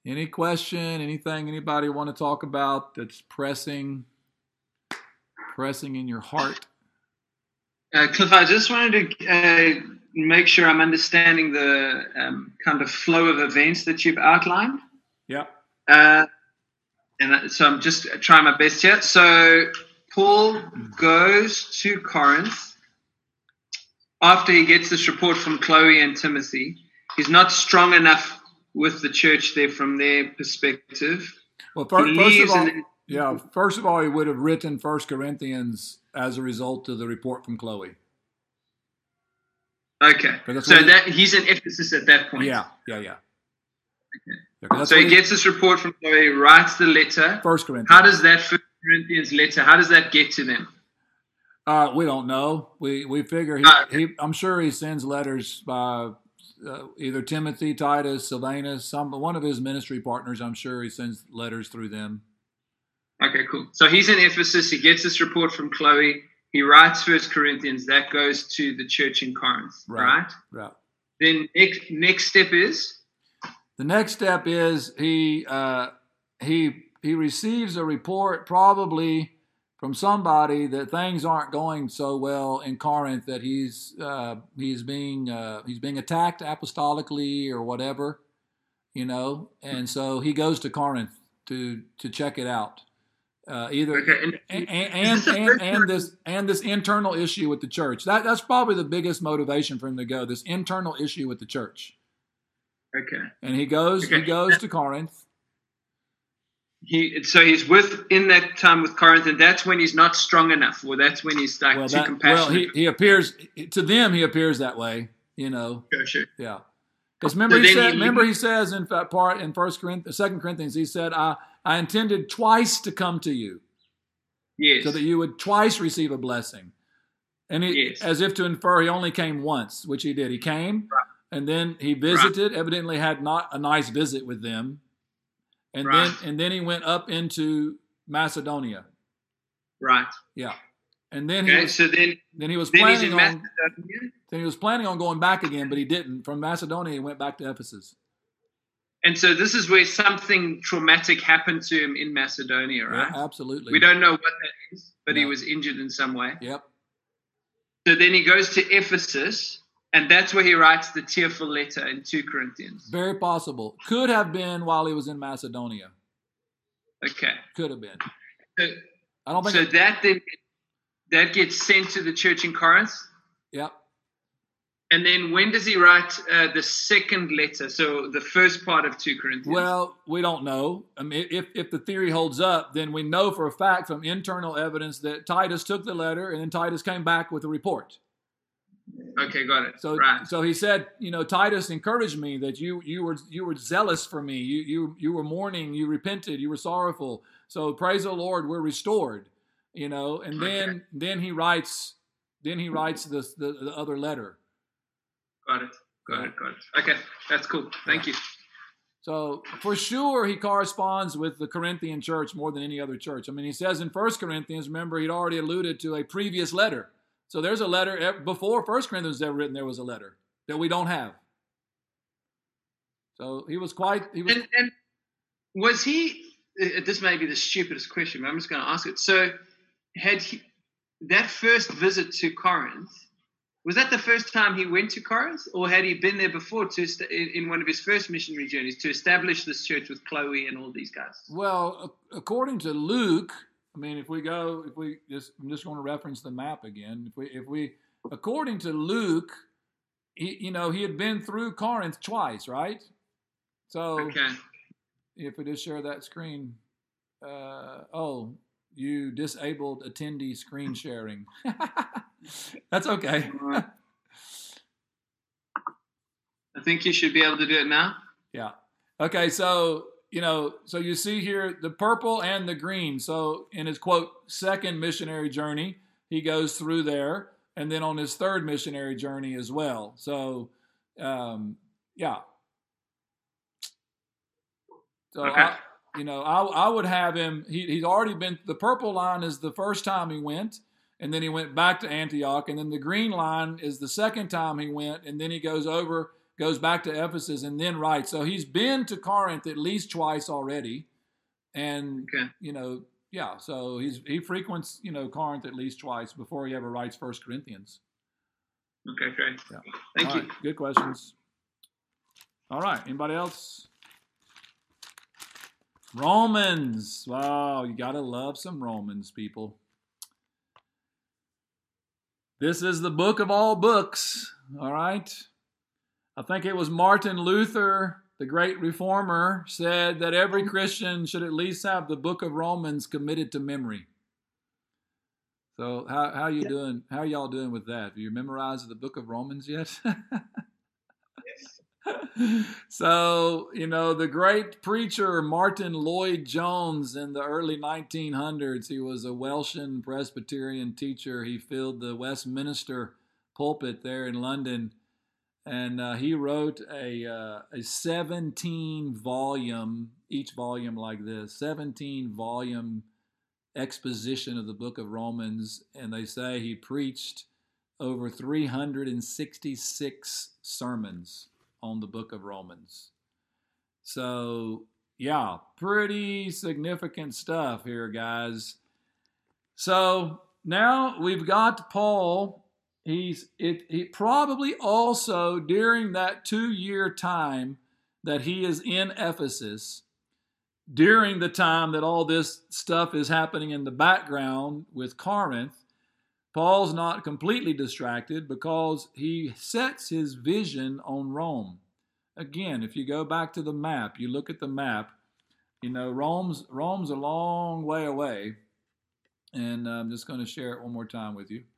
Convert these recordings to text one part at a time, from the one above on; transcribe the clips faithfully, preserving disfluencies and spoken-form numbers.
Any question, anything anybody want to talk about that's pressing, pressing in your heart? Uh, Cliff, I just wanted to uh, make sure I'm understanding the um, kind of flow of events that you've outlined. Yeah. Uh, and so I'm just trying my best here. So Paul goes to Corinth after he gets this report from Chloe and Timothy. He's not strong enough with the church there from their perspective. Well, first, first of all, then, yeah, first of all, he would have written First Corinthians as a result of the report from Chloe. Okay, so he, that he's in Ephesus at that point. Yeah, yeah, yeah. Okay. Yeah, so he, he gets this report from Chloe, writes the letter. First Corinthians. How does that First Corinthians letter? How does that get to them? Uh, we don't know. We we figure he, uh, he I'm sure he sends letters by uh, either Timothy, Titus, Silvanus, some one of his ministry partners. I'm sure he sends letters through them. Okay, cool. So he's in Ephesus. He gets this report from Chloe. He writes First Corinthians. That goes to the church in Corinth, right? Right. right. Then next next step is the next step is he uh, he he receives a report probably from somebody that things aren't going so well in Corinth, that he's uh, he's being uh, he's being attacked apostolically or whatever, you know, and so he goes to Corinth to to check it out. Uh, either okay. and and, and, and and this and this internal issue with the church. That that's probably the biggest motivation for him to go. This internal issue with the church. Okay. And he goes okay. he goes to Corinth. He so he's with in that time with Corinth, and that's when he's not strong enough, or that's when he's like well, too that, compassionate. Well, he, he appears to them. He appears that way, you know. Sure, sure. Yeah. Because remember, so he said. He, remember, he says in fact, part in First Corinthians, Second Corinthians, he said, "I I intended twice to come to you." Yes. So that you would twice receive a blessing. And he, yes. as if to infer he only came once, which he did. He came, right. and then he visited, right. evidently had not a nice visit with them. And right. then and then he went up into Macedonia. Right. Yeah. And then okay, he was, so then, then he was then planning he's in on Macedonia. Then he was planning on going back again, but he didn't. From Macedonia, he went back to Ephesus. And so this is where something traumatic happened to him in Macedonia, right? Yeah, absolutely. We don't know what that is, but no. he was injured in some way. Yep. So then he goes to Ephesus, and that's where he writes the tearful letter in Second Corinthians. Very possible. Could have been while he was in Macedonia. Okay. Could have been. So, I don't think so it, that then that gets sent to the church in Corinth. Yep. And then when does he write uh, the second letter? So the first part of Second Corinthians. Well, we don't know. I mean, if if the theory holds up, then we know for a fact from internal evidence that Titus took the letter, and then Titus came back with a report. Okay, got it. So, right. so he said, you know, Titus encouraged me that you you were you were zealous for me. You you you were mourning. You repented. You were sorrowful. So praise the Lord, we're restored. You know, and then okay. then he writes then he writes this the, the other letter. Got it. Got it. Got it. Okay, that's cool. Thank yeah. you. So for sure, he corresponds with the Corinthian church more than any other church. I mean, he says in First Corinthians, remember, he'd already alluded to a previous letter. So there's a letter before First Corinthians was ever written. There was a letter that we don't have. So he was quite. He was. And, and was he? This may be the stupidest question, but I'm just going to ask it. So had he that first visit to Corinth? Was that the first time he went to Corinth, or had he been there before to in one of his first missionary journeys to establish this church with Chloe and all these guys? Well, according to Luke, I mean, if we go, if we just, I'm just going to reference the map again. If we, if we, according to Luke, he, you know, he had been through Corinth twice, right? So, okay. If we just share that screen, uh, oh, you disabled attendee screen sharing. That's okay. I think you should be able to do it now. Yeah. Okay. So, you know, so you see here the purple and the green. So in his quote, second missionary journey, he goes through there. And then on his third missionary journey as well. So, um, yeah. So, okay. I, you know, I, I would have him, he, he's already been, the purple line is the first time he went. And then he went back to Antioch. And then the green line is the second time he went. And then he goes over goes back to Ephesus, and then writes. So he's been to Corinth at least twice already. And, Okay. you know, yeah, so he's he frequents, you know, Corinth at least twice before he ever writes First Corinthians. Okay, great. Yeah. Thank All you. right, good questions. All right, anybody else? Romans. Wow, you got to love some Romans, people. This is the book of all books, all right? I think it was Martin Luther, the great reformer, said that every Christian should at least have the book of Romans committed to memory. So how how you doing? How y'all doing with that? Have you memorized the book of Romans yet? Yes. So, you know, the great preacher Martin Lloyd-Jones in the early nineteen hundreds, he was a Welsh Presbyterian teacher. He filled the Westminster pulpit there in London, and uh, he wrote a uh, a seventeen volume, each volume like this, seventeen volume exposition of the book of Romans, and they say he preached over three hundred sixty-six sermons on the book of Romans. So, yeah, pretty significant stuff here, guys. So now we've got Paul. He's it. He probably also during that two-year time that he is in Ephesus, during the time that all this stuff is happening in the background with Corinth, Paul's not completely distracted because he sets his vision on Rome. Again, if you go back to the map, you look at the map, you know, Rome's, Rome's a long way away. And I'm just going to share it one more time with you.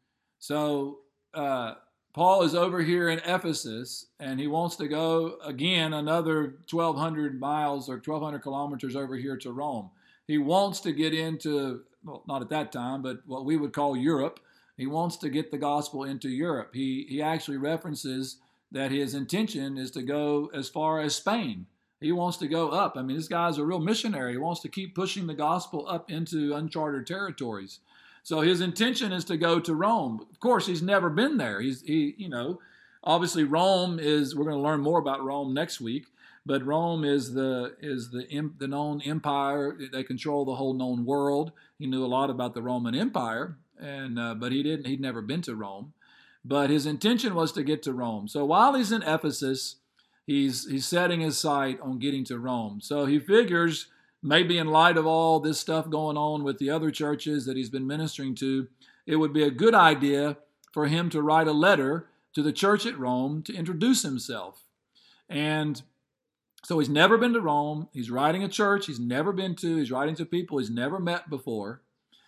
So uh, Paul is over here in Ephesus, and he wants to go again another twelve hundred miles or twelve hundred kilometers over here to Rome. He wants to get into, well, not at that time, but what we would call Europe. He wants to get the gospel into Europe. He he actually references that his intention is to go as far as Spain. He wants to go up. I mean, this guy's a real missionary. He wants to keep pushing the gospel up into uncharted territories. So his intention is to go to Rome. Of course, he's never been there. He's he you know, obviously Rome is. We're going to learn more about Rome next week. But Rome is the is the the known empire. They control the whole known world. He knew a lot about the Roman Empire. And uh, but he didn't. He'd never been to Rome, but his intention was to get to Rome. So while he's in Ephesus, he's he's setting his sight on getting to Rome. So he figures maybe in light of all this stuff going on with the other churches that he's been ministering to, it would be a good idea for him to write a letter to the church at Rome to introduce himself. And so he's never been to Rome. He's writing a church he's never been to. He's writing to people he's never met before.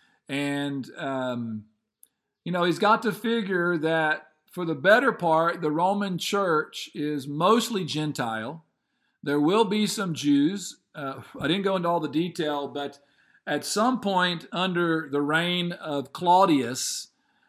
And, um, you know, he's got to figure that for the better part, the Roman church is mostly Gentile. There will be some Jews. Uh, I didn't go into all the detail, but at some point under the reign of Claudius,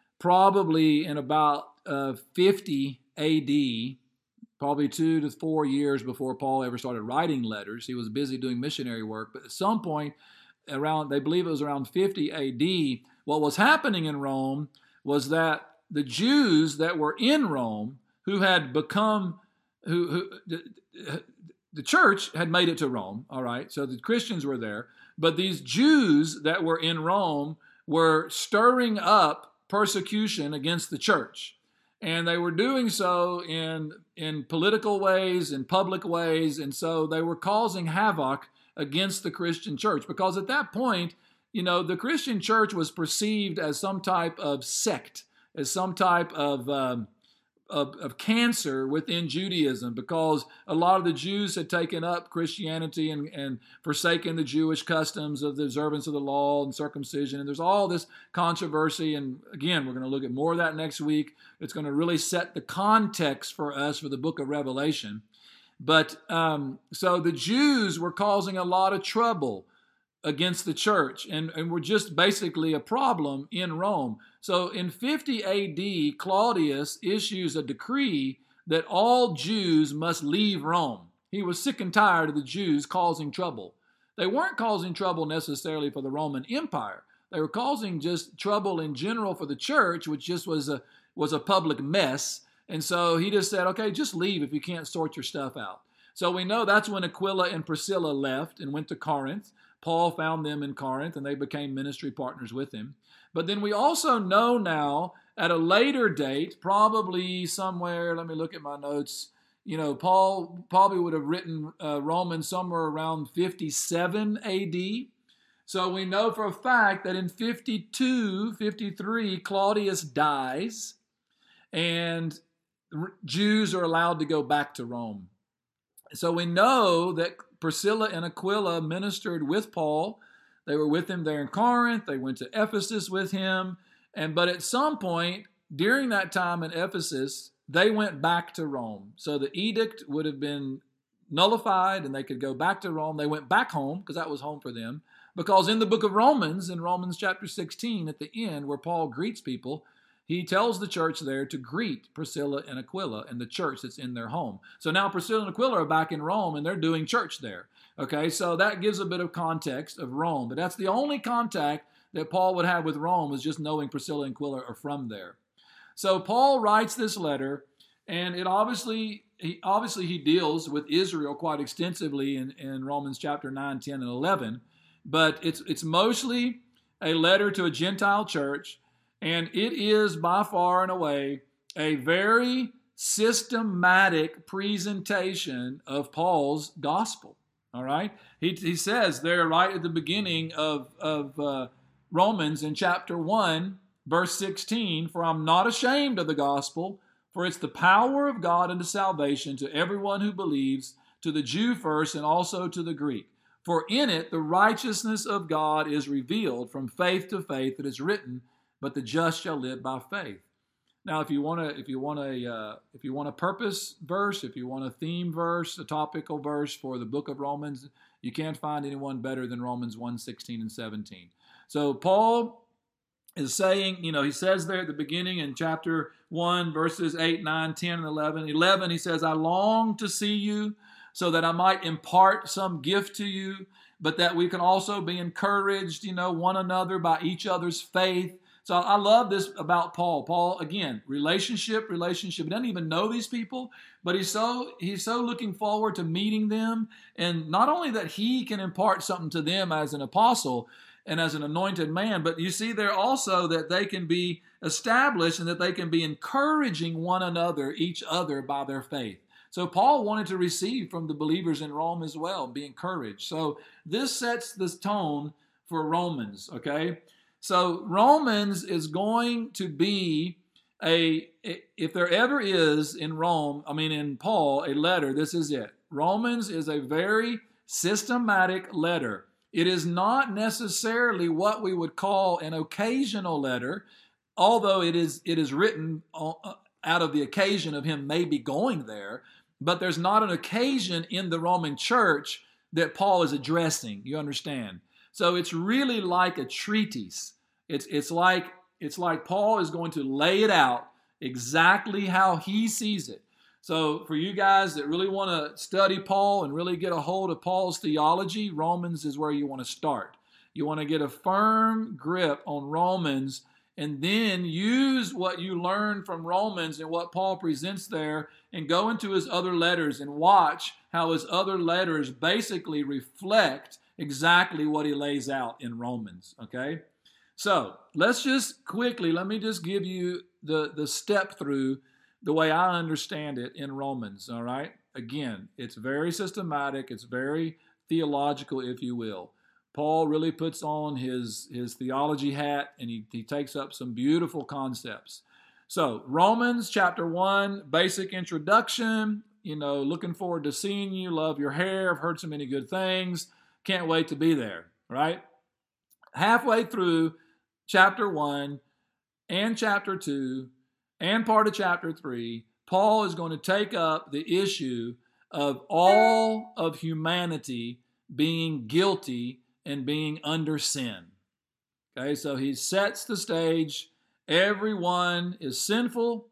probably in about uh, fifty A D, probably two to four years before Paul ever started writing letters, he was busy doing missionary work. But at some point, around, they believe it was around fifty A D, what was happening in Rome was that the Jews that were in Rome, who had become, who, who the, the church had made it to Rome, all right, so the Christians were there, but these Jews that were in Rome were stirring up persecution against the church. And they were doing so in, in political ways, in public ways, and so they were causing havoc against the Christian church, because at that point, you know, the Christian church was perceived as some type of sect, as some type of, um, of of cancer within Judaism, because a lot of the Jews had taken up Christianity and, and forsaken the Jewish customs of the observance of the law and circumcision. And there's all this controversy. And again, we're going to look at more of that next week. It's going to really set the context for us for the book of Revelation. But um, so the Jews were causing a lot of trouble against the church and, and were just basically a problem in Rome. So in fifty A D, Claudius issues a decree that all Jews must leave Rome. He was sick and tired of the Jews causing trouble. They weren't causing trouble necessarily for the Roman Empire. They were causing just trouble in general for the church, which just was a was a public mess. And so he just said, okay, just leave if you can't sort your stuff out. So we know that's when Aquila and Priscilla left and went to Corinth. Paul found them in Corinth, and they became ministry partners with him. But then we also know now at a later date, probably somewhere, let me look at my notes, you know, Paul probably would have written uh, Romans somewhere around fifty-seven A D. So we know for a fact that in fifty-two, fifty-three, Claudius dies, and Jews are allowed to go back to Rome. So we know that Priscilla and Aquila ministered with Paul. They were with him there in Corinth. They went to Ephesus with him. And but at some point during that time in Ephesus, they went back to Rome. So the edict would have been nullified and they could go back to Rome. They went back home because that was home for them. Because in the book of Romans, in Romans chapter sixteen, at the end where Paul greets people, he tells the church there to greet Priscilla and Aquila and the church that's in their home. So now Priscilla and Aquila are back in Rome and they're doing church there. Okay, so that gives a bit of context of Rome. But that's the only contact that Paul would have with Rome, is just knowing Priscilla and Aquila are from there. So Paul writes this letter, and it obviously he obviously he deals with Israel quite extensively in, in Romans chapter nine, ten, and eleven. But it's it's mostly a letter to a Gentile church, and it is by far and away a very systematic presentation of Paul's gospel. All right? He, he says there right at the beginning of, of uh, Romans in chapter one, verse sixteen, "For I'm not ashamed of the gospel, for it's the power of God unto salvation to everyone who believes, to the Jew first and also to the Greek. For in it the righteousness of God is revealed from faith to faith. It is written, but the just shall live by faith." Now, if you want to, if you want a, uh, if you want a purpose verse, if you want a theme verse, a topical verse for the book of Romans, you can't find anyone better than Romans one, sixteen and seventeen. So Paul is saying, you know, he says there at the beginning in chapter one, verses eight, nine, ten, and eleven. eleven, he says, "I long to see you, so that I might impart some gift to you, but that we can also be encouraged, you know, one another by each other's faith." So I love this about Paul. Paul, again, relationship, relationship. He doesn't even know these people, but he's so he's so looking forward to meeting them. And not only that he can impart something to them as an apostle and as an anointed man, but you see there also that they can be established and that they can be encouraging one another, each other by their faith. So Paul wanted to receive from the believers in Rome as well, be encouraged. So this sets this tone for Romans, okay? So Romans is going to be a, if there ever is in Rome, I mean in Paul, a letter, this is it. Romans is a very systematic letter. It is not necessarily what we would call an occasional letter, although it is it is written out of the occasion of him maybe going there, but there's not an occasion in the Roman church that Paul is addressing, you understand? So it's really like a treatise. It's it's like it's like Paul is going to lay it out exactly how he sees it. So for you guys that really want to study Paul and really get a hold of Paul's theology, Romans is where you want to start. You want to get a firm grip on Romans and then use what you learn from Romans and what Paul presents there and go into his other letters and watch how his other letters basically reflect exactly what he lays out in Romans, okay? So let's just quickly, let me just give you the, the step through the way I understand it in Romans, all right? Again, it's very systematic. It's very theological, if you will. Paul really puts on his, his theology hat, and he, he takes up some beautiful concepts. So Romans chapter one, basic introduction. You know, looking forward to seeing you. Love your hair. I've heard so many good things. Can't wait to be there, right? Halfway through chapter one and chapter two and part of chapter three, Paul is going to take up the issue of all of humanity being guilty and being under sin. Okay, so he sets the stage. Everyone is sinful,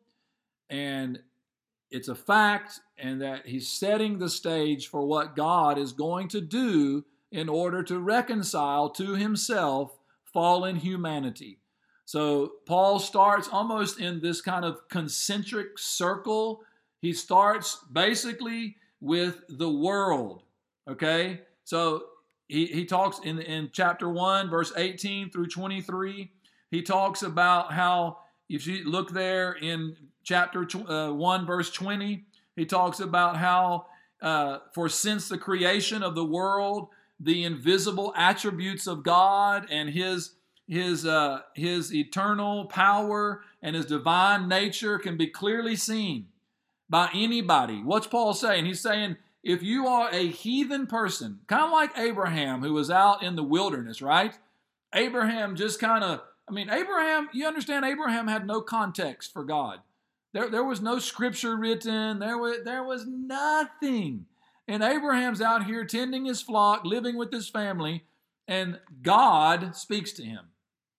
and it's a fact, and that he's setting the stage for what God is going to do in order to reconcile to himself fallen humanity. So Paul starts almost in this kind of concentric circle. He starts basically with the world, okay? So he, he talks in, in chapter one, verse eighteen through twenty-three, he talks about how, if you look there in chapter uh, one, verse twenty, he talks about how, uh, for since the creation of the world, the invisible attributes of God and his His, uh, his eternal power and his divine nature can be clearly seen by anybody. What's Paul saying? He's saying, if you are a heathen person, kind of like Abraham, who was out in the wilderness, right? Abraham just kind of, I mean, Abraham, you understand, Abraham had no context for God. There, there was no scripture written. There was, there was nothing. And Abraham's out here tending his flock, living with his family, and God speaks to him.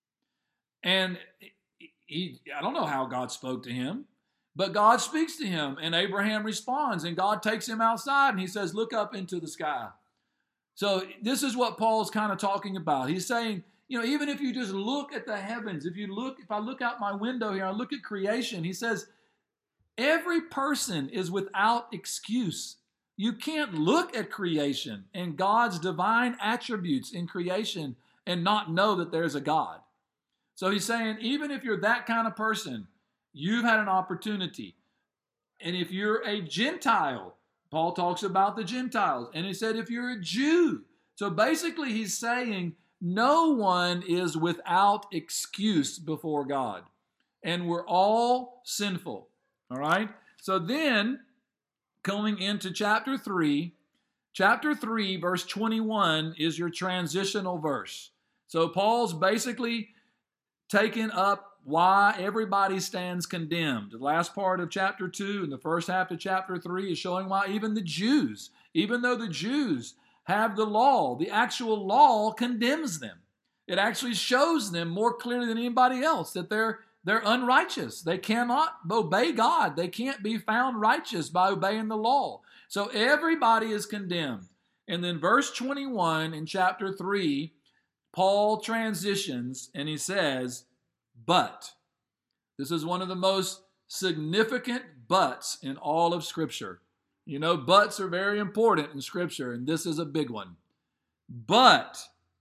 And he, I don't know how God spoke to him, but God speaks to him, and Abraham responds, and God takes him outside, and he says, look up into the sky. So this is what Paul's kind of talking about. He's saying, you know, even if you just look at the heavens, if you look, if I look out my window here, I look at creation, he says, every person is without excuse. You can't look at creation and God's divine attributes in creation and not know that there's a God. So he's saying, even if you're that kind of person, you've had an opportunity. And if you're a Gentile, Paul talks about the Gentiles. And he said, if you're a Jew. So basically he's saying, no one is without excuse before God. And we're all sinful. All right? So then, going into chapter three, chapter three, verse twenty-one is your transitional verse. So Paul's basically taking up why everybody stands condemned. The last part of chapter two and the first half of chapter three is showing why even the Jews, even though the Jews have the law, the actual law condemns them. It actually shows them more clearly than anybody else that they're they're unrighteous. They cannot obey God. They can't be found righteous by obeying the law. So everybody is condemned. And then verse twenty-one in chapter three, Paul transitions and he says, but. This is one of the most significant buts in all of Scripture. You know, buts are very important in Scripture, and this is a big one. But,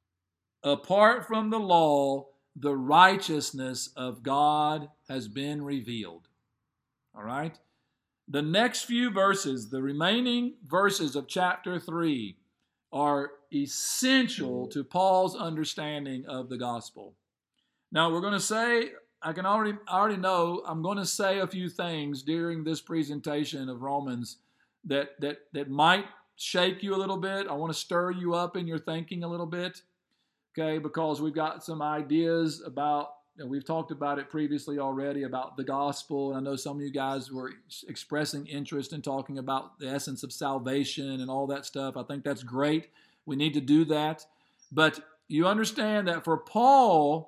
apart from the law, the righteousness of God has been revealed. All right? The next few verses, the remaining verses of chapter three, are essential to Paul's understanding of the gospel. Now, we're going to say, I can already, I already know, I'm going to say a few things during this presentation of Romans that, that, that might shake you a little bit. I want to stir you up in your thinking a little bit, okay, because we've got some ideas about, and we've talked about it previously already, about the gospel. And I know some of you guys were expressing interest in talking about the essence of salvation and all that stuff. I think that's great. We need to do that. But you understand that for Paul,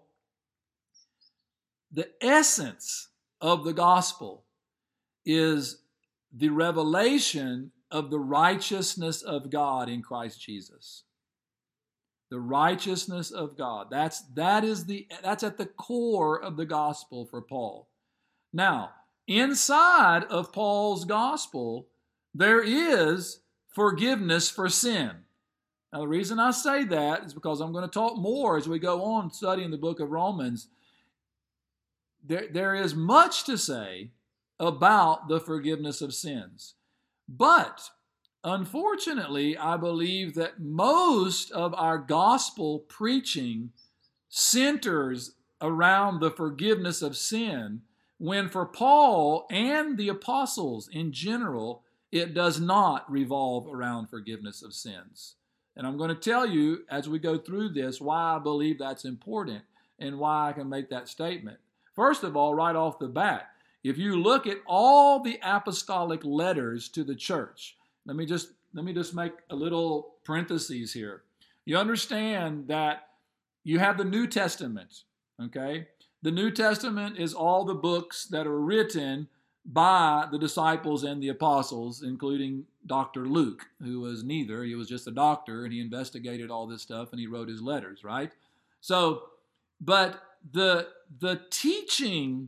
the essence of the gospel is the revelation of the righteousness of God in Christ Jesus. The righteousness of God. That's, that is the, that's at the core of the gospel for Paul. Now, inside of Paul's gospel, there is forgiveness for sin. Now, the reason I say that is because I'm going to talk more as we go on studying the book of Romans. There, there is much to say about the forgiveness of sins. But unfortunately, I believe that most of our gospel preaching centers around the forgiveness of sin, when for Paul and the apostles in general, it does not revolve around forgiveness of sins. And I'm going to tell you as we go through this why I believe that's important and why I can make that statement. First of all, right off the bat, if you look at all the apostolic letters to the church, let me just let me just make a little parentheses here. You understand that you have the New Testament, okay? The New Testament is all the books that are written by the disciples and the apostles, including Doctor Luke, who was neither. He was just a doctor, and he investigated all this stuff, and he wrote his letters, right? So, but the, the teaching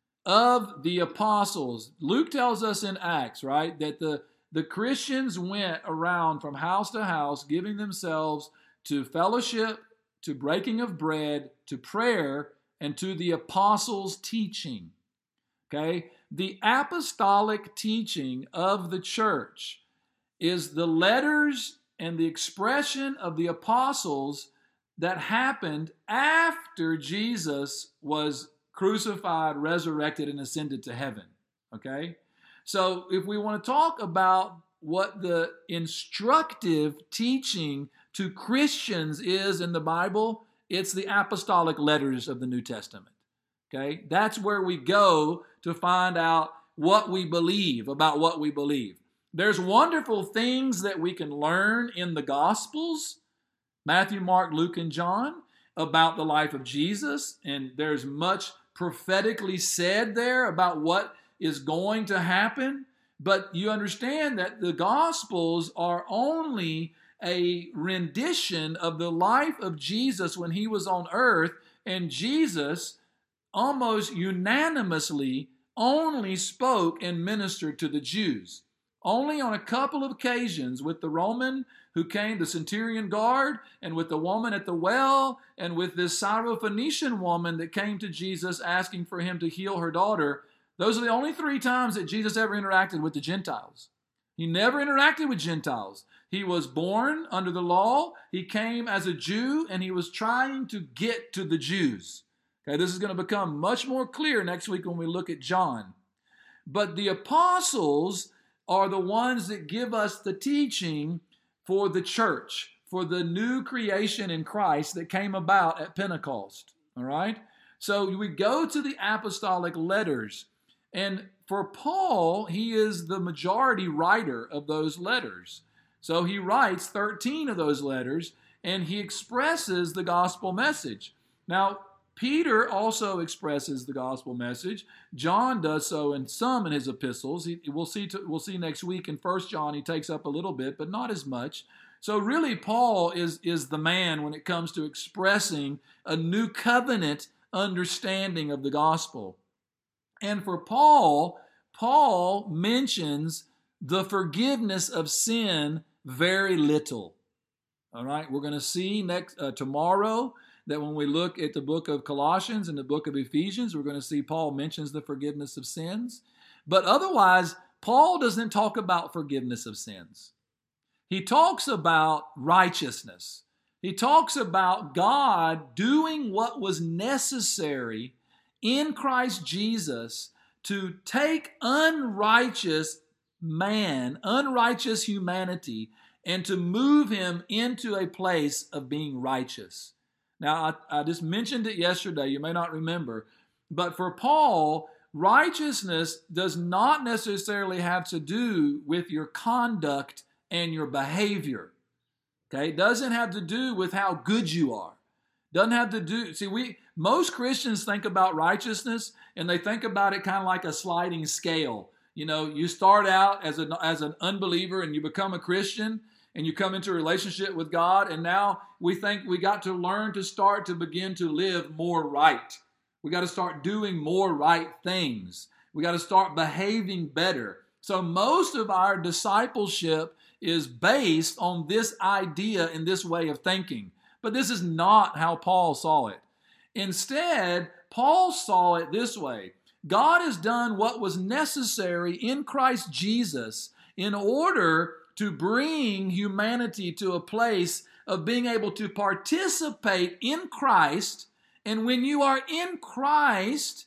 of the apostles, Luke tells us in Acts, right, that the, the Christians went around from house to house giving themselves to fellowship, to breaking of bread, to prayer, and to the apostles' teaching. Okay? The apostolic teaching of the church is the letters and the expression of the apostles that happened after Jesus was crucified, resurrected, and ascended to heaven. Okay? So if we want to talk about what the instructive teaching to Christians is in the Bible, it's the apostolic letters of the New Testament. Okay? That's where we go to find out what we believe about what we believe. There's wonderful things that we can learn in the Gospels, Matthew, Mark, Luke, and John, about the life of Jesus, and there's much prophetically said there about what is going to happen. But you understand that the Gospels are only a rendition of the life of Jesus when he was on earth, and Jesus almost unanimously only spoke and ministered to the Jews. Only on a couple of occasions with the Roman who came, the centurion guard, and with the woman at the well, and with this Syrophoenician woman that came to Jesus asking for him to heal her daughter. Those are the only three times that Jesus ever interacted with the Gentiles. He never interacted with Gentiles. He was born under the law. He came as a Jew, and he was trying to get to the Jews. Okay, this is going to become much more clear next week when we look at John. But the apostles are the ones that give us the teaching for the church, for the new creation in Christ that came about at Pentecost. All right? So we go to the apostolic letters. And for Paul, he is the majority writer of those letters. So he writes thirteen of those letters, and he expresses the gospel message. Now, Peter also expresses the gospel message. John does so in some in his epistles. He, we'll see to, we'll see next week in First John he takes up a little bit, but not as much. So really Paul is, is the man when it comes to expressing a new covenant understanding of the gospel. And for Paul, Paul mentions the forgiveness of sin very little. All right, we're going to see next uh, tomorrow that when we look at the book of Colossians and the book of Ephesians, we're going to see Paul mentions the forgiveness of sins. But otherwise, Paul doesn't talk about forgiveness of sins. He talks about righteousness. He talks about God doing what was necessary in Christ Jesus to take unrighteous man, unrighteous humanity, and to move him into a place of being righteous. Now, I, I just mentioned it yesterday. You may not remember. But for Paul, righteousness does not necessarily have to do with your conduct and your behavior. Okay? It doesn't have to do with how good you are. Doesn't have to do, see, we, most Christians think about righteousness, and they think about it kind of like a sliding scale. You know, you start out as, a, as an unbeliever and you become a Christian, and you come into a relationship with God, and now we think we got to learn to start to begin to live more right. We got to start doing more right things. We got to start behaving better. So most of our discipleship is based on this idea and this way of thinking. But this is not how Paul saw it. Instead, Paul saw it this way. God has done what was necessary in Christ Jesus in order to bring humanity to a place of being able to participate in Christ. And when you are in Christ,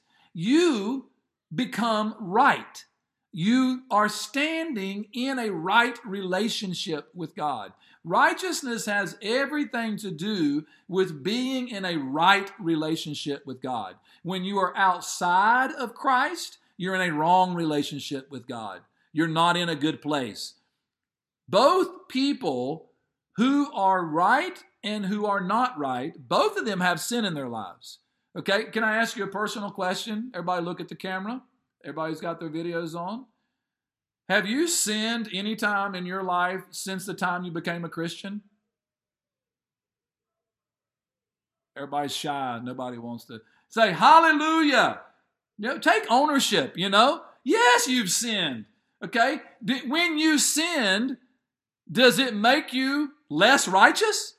you become right. You are standing in a right relationship with God. Righteousness has everything to do with being in a right relationship with God. When you are outside of Christ, you're in a wrong relationship with God. You're not in a good place. Both people who are right and who are not right, both of them have sin in their lives. Okay, can I ask you a personal question? Everybody look at the camera. Everybody's got their videos on. Have you sinned any time in your life since the time you became a Christian? Everybody's shy. Nobody wants to say hallelujah. You know, take ownership, you know. Yes, you've sinned. Okay? When you sinned, does it make you less righteous?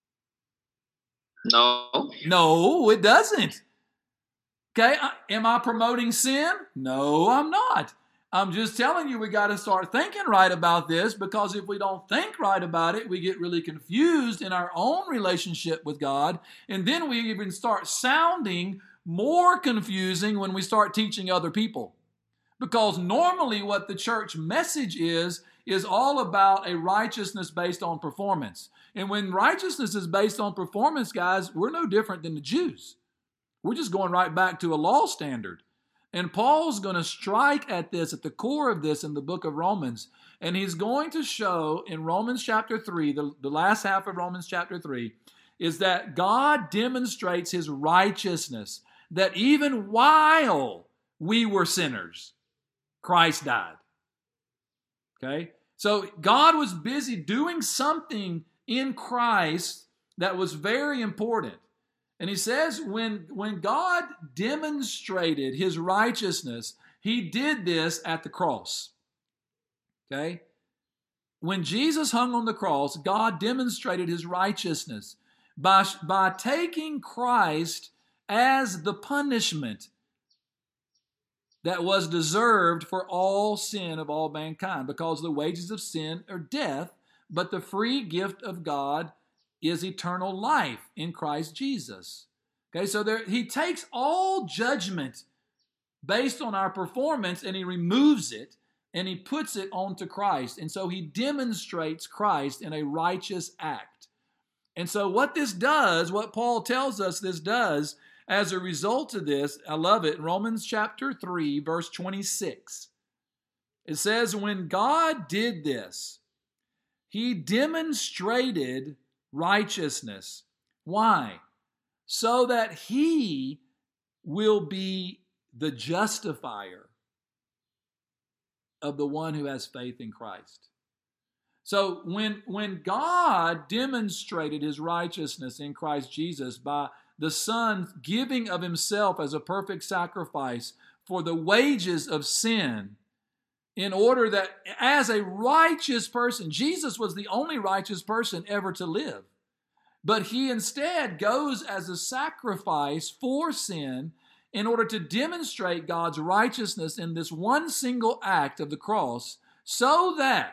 No. No, it doesn't. Okay? Am I promoting sin? No, I'm not. I'm just telling you we got to start thinking right about this, because if we don't think right about it, we get really confused in our own relationship with God, and then we even start sounding more confusing when we start teaching other people. Because normally what the church message is, is all about a righteousness based on performance. And when righteousness is based on performance, guys, we're no different than the Jews. We're just going right back to a law standard. And Paul's going to strike at this, at the core of this in the book of Romans. And he's going to show in Romans chapter three, the, the last half of Romans chapter three, is that God demonstrates his righteousness, that even while we were sinners, Christ died. Okay? So God was busy doing something in Christ that was very important. And he says when, when God demonstrated his righteousness, he did this at the cross. Okay? When Jesus hung on the cross, God demonstrated his righteousness by, by taking Christ as the punishment that was deserved for all sin of all mankind, because the wages of sin are death, but the free gift of God is eternal life in Christ Jesus. Okay, so there, he takes all judgment based on our performance and he removes it and he puts it onto Christ. And so he demonstrates Christ in a righteous act. And so what this does, what Paul tells us this does, as a result of this, I love it, Romans chapter three, verse twenty-six. It says, when God did this, he demonstrated righteousness. Why? So that he will be the justifier of the one who has faith in Christ. So when, when God demonstrated his righteousness in Christ Jesus by the Son giving of himself as a perfect sacrifice for the wages of sin, in order that as a righteous person, Jesus was the only righteous person ever to live. But he instead goes as a sacrifice for sin in order to demonstrate God's righteousness in this one single act of the cross, so that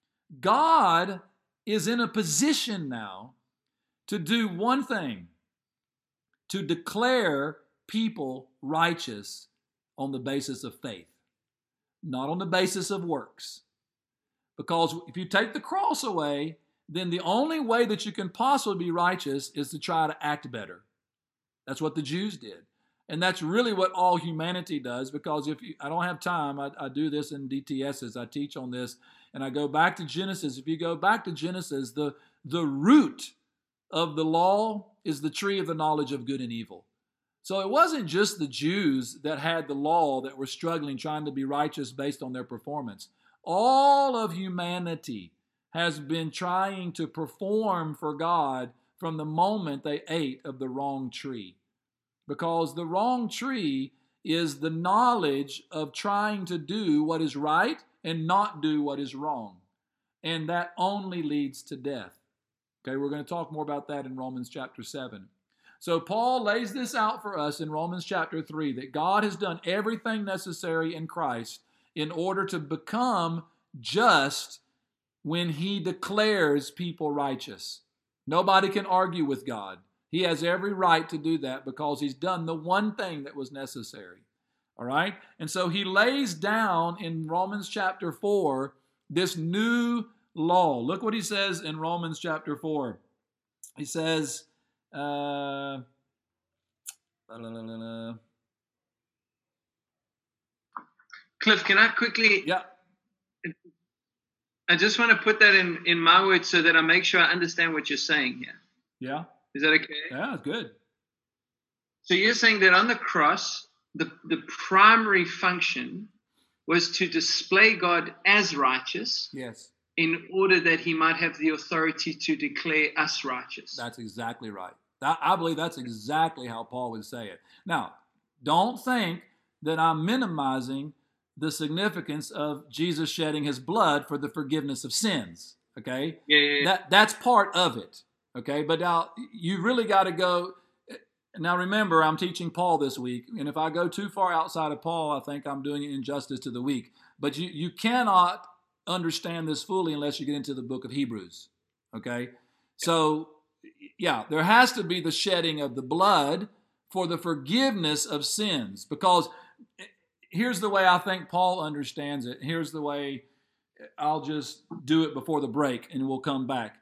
God is in a position now to do one thing: to declare people righteous on the basis of faith, not on the basis of works. Because if you take the cross away, then the only way that you can possibly be righteous is to try to act better. That's what the Jews did. And that's really what all humanity does, because if you, I don't have time, I, I do this in D T Ss, I teach on this, and I go back to Genesis. If you go back to Genesis, the, the root of the law is the tree of the knowledge of good and evil. So it wasn't just the Jews that had the law that were struggling, trying to be righteous based on their performance. All of humanity has been trying to perform for God from the moment they ate of the wrong tree. Because the wrong tree is the knowledge of trying to do what is right and not do what is wrong. And that only leads to death. Okay, we're going to talk more about that in Romans chapter seven. So Paul lays this out for us in Romans chapter three, that God has done everything necessary in Christ in order to become just when he declares people righteous. Nobody can argue with God. He has every right to do that because he's done the one thing that was necessary. All right? And so he lays down in Romans chapter four this new law. Look what he says in Romans chapter four. He says, uh, la, la, la, la. Cliff, can I quickly... Yeah. I just want to put that in, in my words so that I make sure I understand what you're saying here. Yeah. Is that okay? Yeah, good. So you're saying that on the cross, the, the primary function was to display God as righteous. Yes. In order that he might have the authority to declare us righteous. That's exactly right. I, I believe that's exactly how Paul would say it. Now, don't think that I'm minimizing the significance of Jesus shedding his blood for the forgiveness of sins. Okay? Yeah, yeah, yeah. That, that's part of it. Okay? But now you really got to go. Now remember, I'm teaching Paul this week, and if I go too far outside of Paul, I think I'm doing injustice to the weak. But you, you cannot understand this fully unless you get into the book of Hebrews. Okay? So, yeah, there has to be the shedding of the blood for the forgiveness of sins. Because here's the way I think Paul understands it. Here's the way I'll just do it before the break, and we'll come back.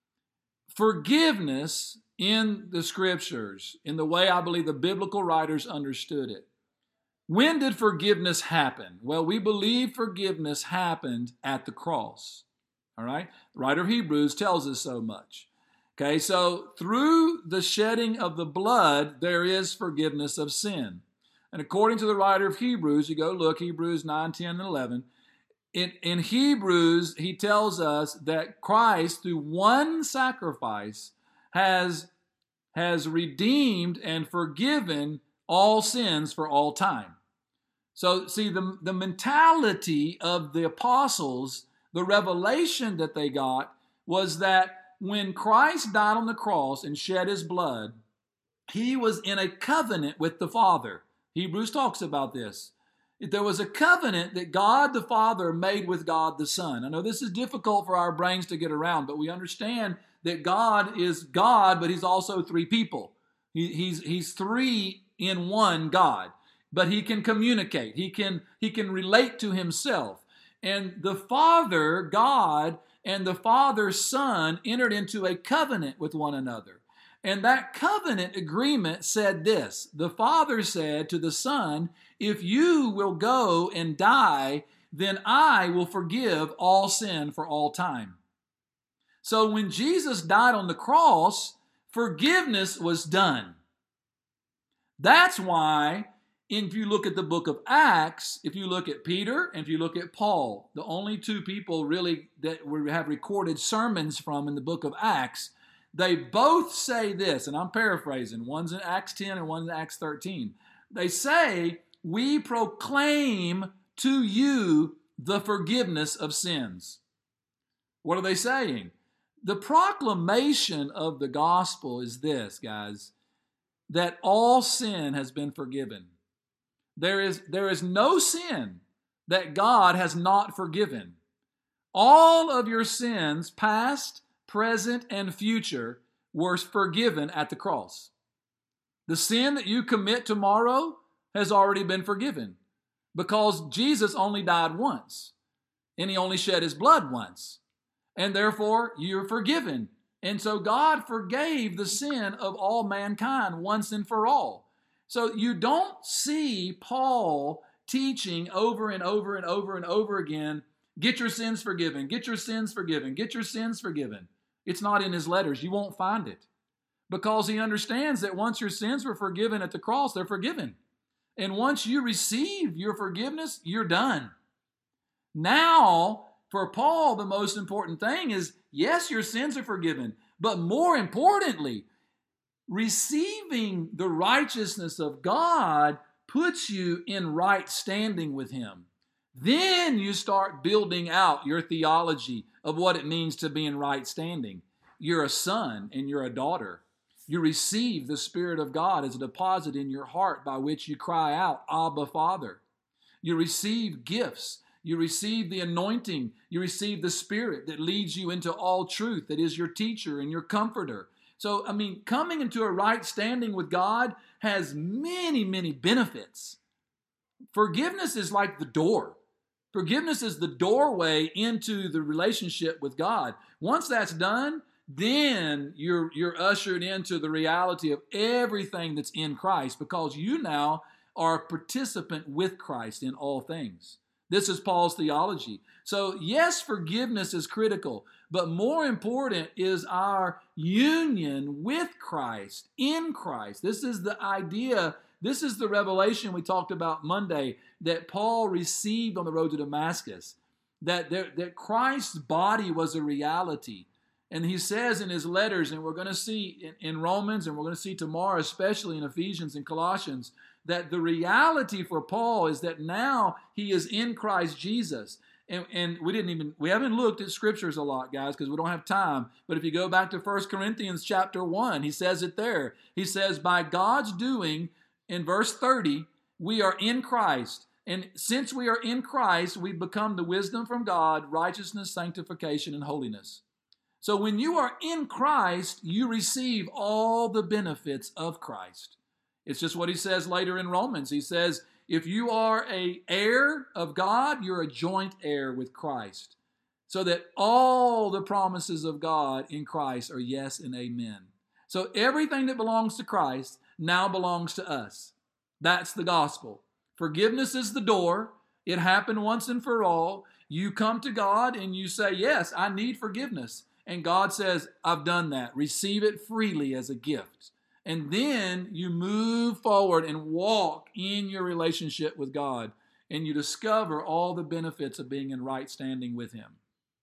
Forgiveness in the scriptures, in the way I believe the biblical writers understood it. When did forgiveness happen? Well, we believe forgiveness happened at the cross. All right? The writer of Hebrews tells us so much. Okay, so through the shedding of the blood, there is forgiveness of sin. And according to the writer of Hebrews, you go look, Hebrews nine, ten, and eleven. In, in Hebrews, he tells us that Christ, through one sacrifice, has, has redeemed and forgiven all sins for all time. So, see, the, the mentality of the apostles, the revelation that they got, was that when Christ died on the cross and shed his blood, he was in a covenant with the Father. Hebrews talks about this. There was a covenant that God the Father made with God the Son. I know this is difficult for our brains to get around, but we understand that God is God, but he's also three people. He, he's, he's three in one God, but he can communicate. He can, he can relate to himself. And the Father, God, and the Father's Son entered into a covenant with one another. And that covenant agreement said this. The Father said to the Son, if you will go and die, then I will forgive all sin for all time. So when Jesus died on the cross, forgiveness was done. That's why, if you look at the book of Acts, if you look at Peter and if you look at Paul, the only two people really that we have recorded sermons from in the book of Acts, they both say this, and I'm paraphrasing. One's in Acts ten and one's in Acts thirteen. They say, we proclaim to you the forgiveness of sins. What are they saying? The proclamation of the gospel is this, guys, that all sin has been forgiven. There is, there is no sin that God has not forgiven. All of your sins, past, present, and future, were forgiven at the cross. The sin that you commit tomorrow has already been forgiven because Jesus only died once and he only shed his blood once. And therefore, you're forgiven. And so God forgave the sin of all mankind once and for all. So you don't see Paul teaching over and over and over and over again, get your sins forgiven, get your sins forgiven, get your sins forgiven. It's not in his letters. You won't find it. Because he understands that once your sins were forgiven at the cross, they're forgiven. And once you receive your forgiveness, you're done. Now, for Paul, the most important thing is, yes, your sins are forgiven. But more importantly, receiving the righteousness of God puts you in right standing with him. Then you start building out your theology of what it means to be in right standing. You're a son and you're a daughter. You receive the Spirit of God as a deposit in your heart by which you cry out, Abba, Father. You receive gifts. You receive the anointing. You receive the Spirit that leads you into all truth, that is your teacher and your comforter. So, I mean, coming into a right standing with God has many, many benefits. Forgiveness is like the door. Forgiveness is the doorway into the relationship with God. Once that's done, then you're, you're ushered into the reality of everything that's in Christ because you now are a participant with Christ in all things. This is Paul's theology. So yes, forgiveness is critical, but more important is our union with Christ, in Christ. This is the idea, this is the revelation we talked about Monday that Paul received on the road to Damascus, that, there, that Christ's body was a reality. And he says in his letters, and we're going to see in, in Romans, and we're going to see tomorrow, especially in Ephesians and Colossians, that the reality for Paul is that now he is in Christ Jesus. And, and we didn't even, we haven't looked at scriptures a lot, guys, because we don't have time. But if you go back to First Corinthians chapter one, he says it there. He says, by God's doing, in verse thirty, we are in Christ. And since we are in Christ, we've become the wisdom from God, righteousness, sanctification, and holiness. So when you are in Christ, you receive all the benefits of Christ. It's just what he says later in Romans. He says, if you are an heir of God, you're a joint heir with Christ. So that all the promises of God in Christ are yes and amen. So everything that belongs to Christ now belongs to us. That's the gospel. Forgiveness is the door. It happened once and for all. You come to God and you say, yes, I need forgiveness. And God says, I've done that. Receive it freely as a gift. And then you move forward and walk in your relationship with God. And you discover all the benefits of being in right standing with Him.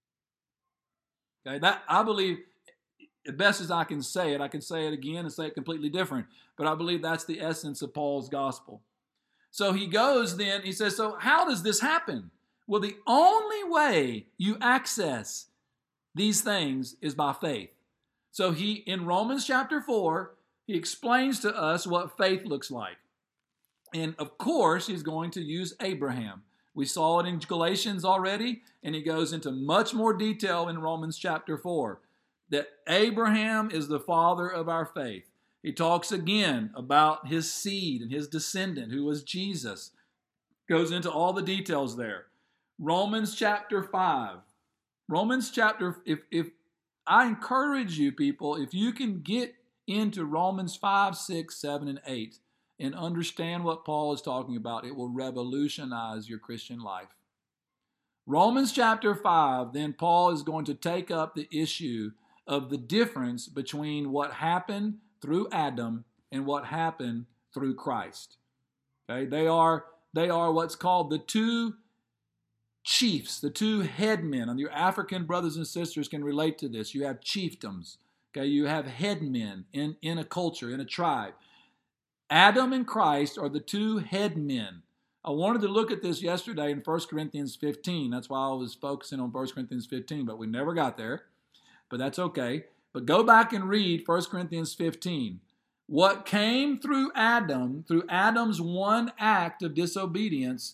Okay, that I believe, as best as I can say it, I can say it again and say it completely different. But I believe that's the essence of Paul's gospel. So he goes then, he says, so how does this happen? Well, the only way you access these things is by faith. So he, in Romans chapter four, he explains to us what faith looks like. And of course, he's going to use Abraham. We saw it in Galatians already, and he goes into much more detail in Romans chapter four, that Abraham is the father of our faith. He talks again about his seed and his descendant, who was Jesus. Goes into all the details there. Romans chapter five. Romans chapter, if, if I encourage you people, if you can get into Romans five, six, seven, and eight and understand what Paul is talking about, it will revolutionize your Christian life. Romans chapter five, then Paul is going to take up the issue of the difference between what happened through Adam and what happened through Christ. Okay, they are, they are what's called the two chiefs, the two headmen, and your African brothers and sisters can relate to this. You have chiefdoms, okay? You have headmen in, in a culture, in a tribe. Adam and Christ are the two headmen. I wanted to look at this yesterday in First Corinthians fifteen. That's why I was focusing on First Corinthians fifteen, but we never got there. But that's okay. But go back and read First Corinthians fifteen. What came through Adam, through Adam's one act of disobedience,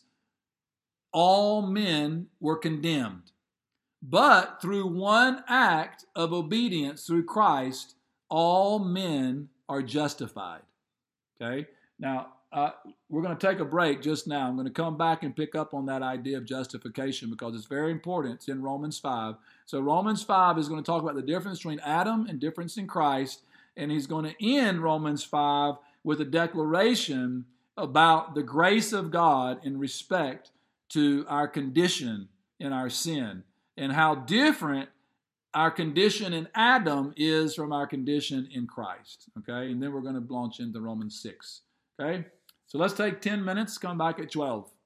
all men were condemned. But through one act of obedience through Christ, all men are justified. Okay? Now, uh, we're going to take a break just now. I'm going to come back and pick up on that idea of justification because it's very important. It's in Romans five. So Romans five is going to talk about the difference between Adam and difference in Christ. And he's going to end Romans five with a declaration about the grace of God in respect to our condition in our sin and how different our condition in Adam is from our condition in Christ. Okay, and then we're going to launch into Romans six. Okay, so let's take ten minutes, come back at twelve.